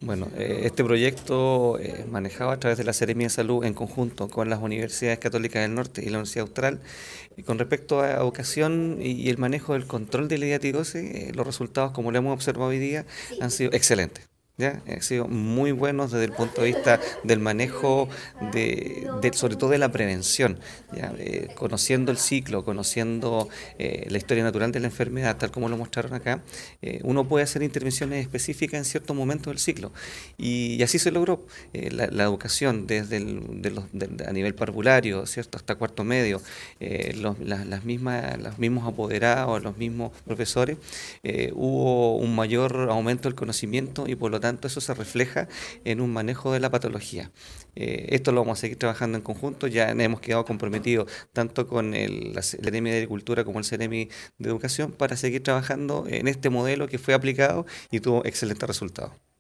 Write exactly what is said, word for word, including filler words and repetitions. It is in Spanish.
Bueno, eh, este proyecto es manejado a través de la Seremia de Salud en conjunto con las universidades católicas del norte y la Universidad Austral. Y con respecto a educación y, y el manejo del control de la hidatidosis, eh, los resultados, como lo hemos observado hoy día, han sido excelentes. ¿Ya? Han sido muy buenos desde el punto de vista del manejo, de, de- sobre todo de la prevención, ¿ya? Eh, conociendo el ciclo, conociendo eh, la historia natural de la enfermedad, tal como lo mostraron acá, eh, uno puede hacer intervenciones específicas en ciertos momentos del ciclo. Y, y así se logró. Eh, la, la educación desde el, de los, de- a nivel parvulario, ¿cierto? Hasta cuarto medio, eh, los, las, las mismas, los mismos apoderados, los mismos profesores, eh, hubo un mayor aumento del conocimiento y por lo tanto eso se refleja en un manejo de la patología. Eh, esto lo vamos a seguir trabajando en conjunto, ya hemos quedado comprometidos tanto con el, la Seremi de Agricultura como el Seremi de Educación para seguir trabajando en este modelo que fue aplicado y tuvo excelentes resultados.